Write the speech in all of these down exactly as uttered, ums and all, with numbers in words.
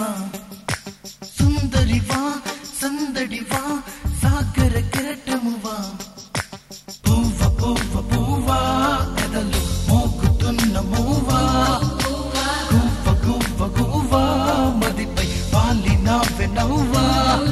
తులకరివా సుందరివా సందడివా సాగర కెరటమువా పువ్వ పువ్వ పువ్వా కదలు మోగుతున్న మూవా గువ్వ గువ్వ గువ్వా మదిపై వాలిన వెనవ్వా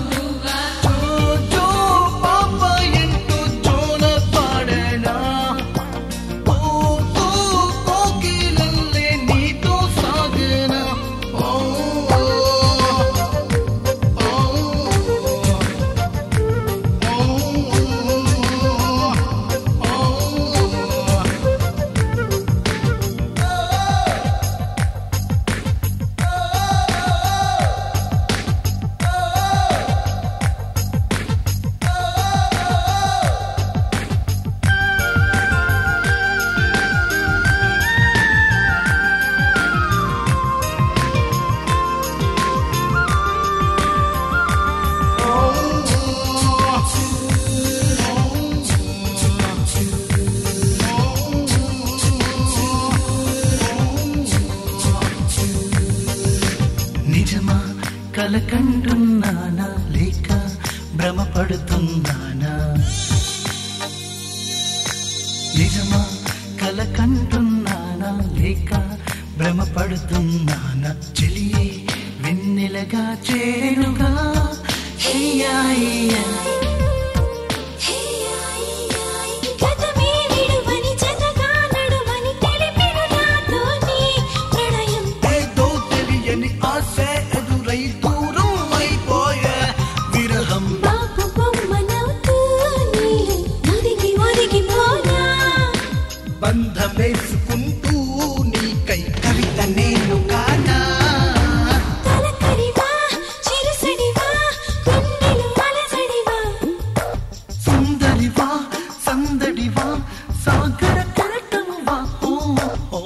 నిజమా కలకంటున్నానా లేక భ్రమపడుతున్నానా నిజమా కలకంటున్నానా లేక భ్రమపడుతున్నానా చెలియే వెన్నెలగా చేరుగా హేయాయ్యా బంధమేసుకుంటూ నీకై కవిత నేను కానా తలకరివా చిరుసడివా గుండెలు అలజడివా సుందరివా సందడివా సాగర కెరటమువా ఓ ఓ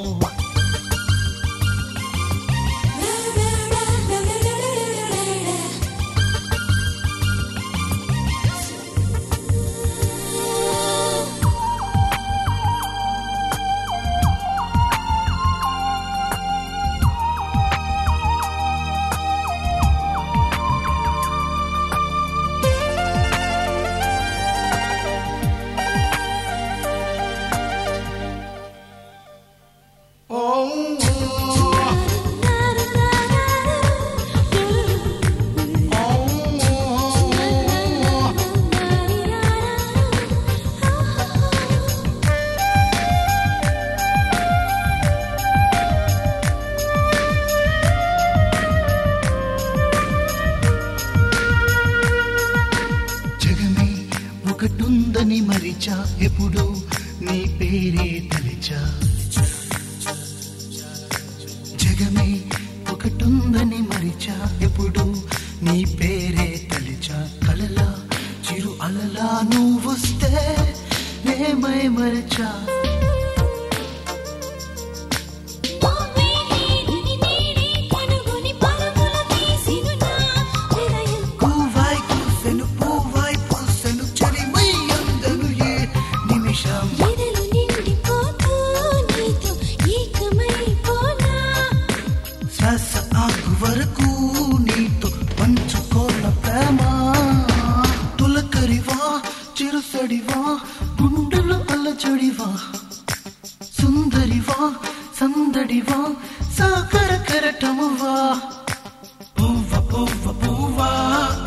ఒకటుందని మరిచా ఎప్పుడు నీ పేరే తలిచా జగమే ఒకటుందని మరిచా ఎప్పుడు నీ పేరే తలిచా కలలా చిరు అలలా నువ్వు వస్తే నేమై మరచా వరకు నీతో పంచుకోన ప్రేమ తులకరివా చిరుసడివా గుండెలు అలజడివా సుందరివా సందడివా సాగర కెరటమువా పువ్వ పువ్వ పువ్వా